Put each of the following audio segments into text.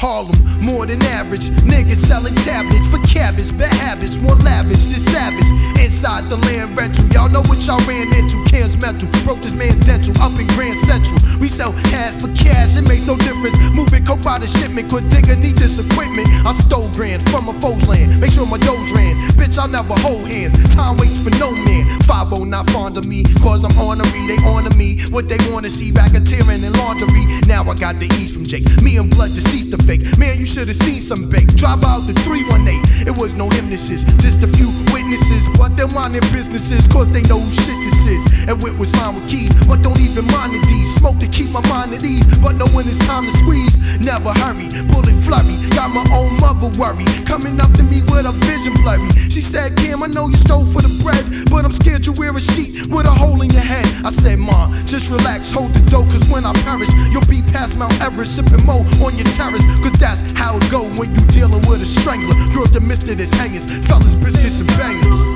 Harlem, more than average. Niggas selling tablets for cabbage. Bad habits, more lavish than savage. Inside the land rental, y'all know what y'all ran into. Cans mental, broke this man dental. Up in Grand Central, we sell half for cash. It makes no difference. Moving coke by the shipment, could digger need this equipment. I stole grand from a foe's land. Make sure my dough ran. Bitch, I'll never hold hands. Time waits for no man. 5-0 not fond of me, cause I'm ornery. They honor me. What they wanna see, racketeering and laundry. Now I got the E's from Jake. Me and blood deceased the fake. Man, you should've seen some bake. Drop out the 318. It was no hypnosis, just a few witnesses. But they'll mind their businesses, cause they know who shit this is. And Wit was lined with keys, but don't even mind the D's. Smoke to keep my mind at ease, but know when it's time to squeeze. Never hurry, bullet flurry. Got my own mother worry. Coming up to me with a vision blurry. She said, Cam, I know you stole for the bread, but I'm scared you wear a sheet with a hole in your head. I said, Ma, just relax, hold the dough, cause when I perish, you'll be past Mount Everest, sipping mo on your terrace. Cause that's how it go when you dealing with a strangler. Girls that missed it as hangers, fellas, biscuits and bangers.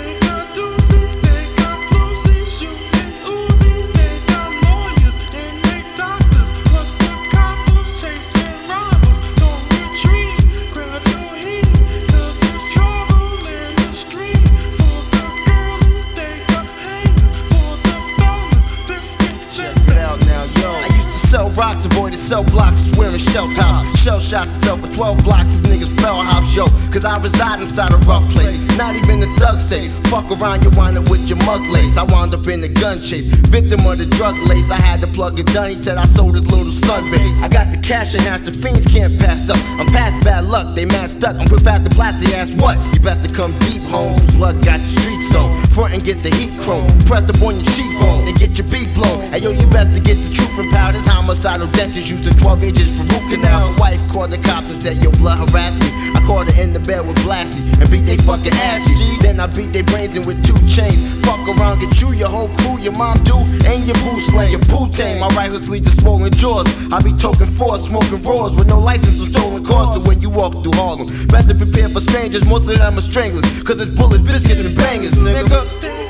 Rocks avoided cell blocks, was wearing shell tops. Shell shots itself for 12 blocks, these niggas fell house, yo. Cause I reside inside a rough place, not even the thug safe. Fuck around, you wind up with your mug lace. I wound up in the gun chase, victim of the drug lace. I had to plug it done, he said I sold his little sunbase. I got the cash and hash, the fiends can't pass up. I'm past bad luck, they mad stuck. I'm quick fast to blast, they ask what? You best to come deep home, blood got the streets on. Front and get the heat chrome, press up on your cheekbone and get your beat blown. Hey yo, you best to get the truth and powders. Homicidal dentures using 12 inches for root canal. My wife called the cops and said, yo, blood harassed me. I caught her in the bed with Blassie and beat they fucking asses. Then I beat they brains in with 2 chains. Fuck around, get you, your whole crew, your mom do, and your boo slang, your boo tame. My right hooks lead to swollen jaws. I be toking force, smoking roars with no license or stolen cars. So when you walk through Harlem, best to prepare for strangers. Most of them are stranglers, cause it's bullets, biscuits, and bangers, nigga.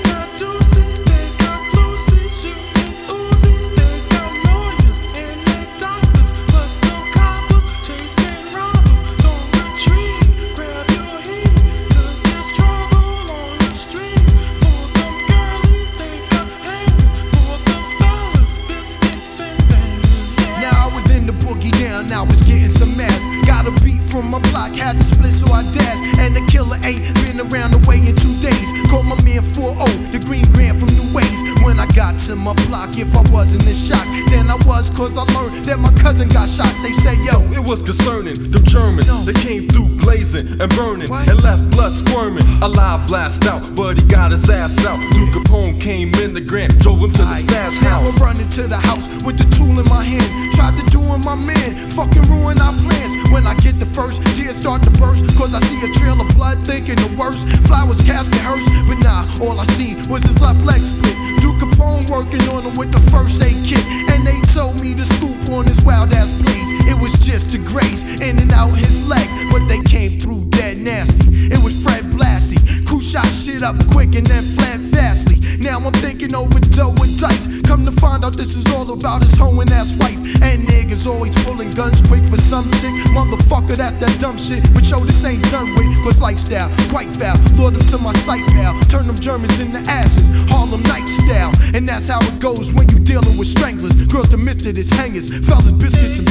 Now it's getting some ass. Got a beat from my block, had to split so I dash. And the killer ain't been around the way in 2 days. Called my man 4-0, the green grand from New Ways. When I got to my block, if I wasn't in shock, then I was, cause I learned that my cousin got shot. They say, yo, it was concerning. Them Germans, they came through blazing and burning and left blood squirming. A live blast out, but he got his ass out. Duke Capone came in the Grand, drove him to the stash house. Now I'm running to the house with the tool in my hand. Tried to do him my man, fucking ruin our plans. When I get the first, tears start to burst, cause I see a trail of blood, thinking the worst. Flowers, casket hearse, but nah, all I see was his left leg split. Duke Capone working on him with the first aid kit, and they told me to scoop on his wild ass blaze. It was just a graze in and out his leg, but they came through dead nasty. It was Fred Blassie, crew shot shit up quick and then fled fastly. Now I'm thinking over dough and dice. Come to find out this is all about his hoeing ass wife. And niggas always pulling guns quick for some chick. Motherfucker, that dumb shit. But yo, this ain't done with, cause lifestyle quite foul. Lured them to my sight, pal. Turn them Germans into ashes. Harlem Night style. And that's how it goes when you dealing with stranglers. Girls that missed it as hangers. Fellas, biscuits, and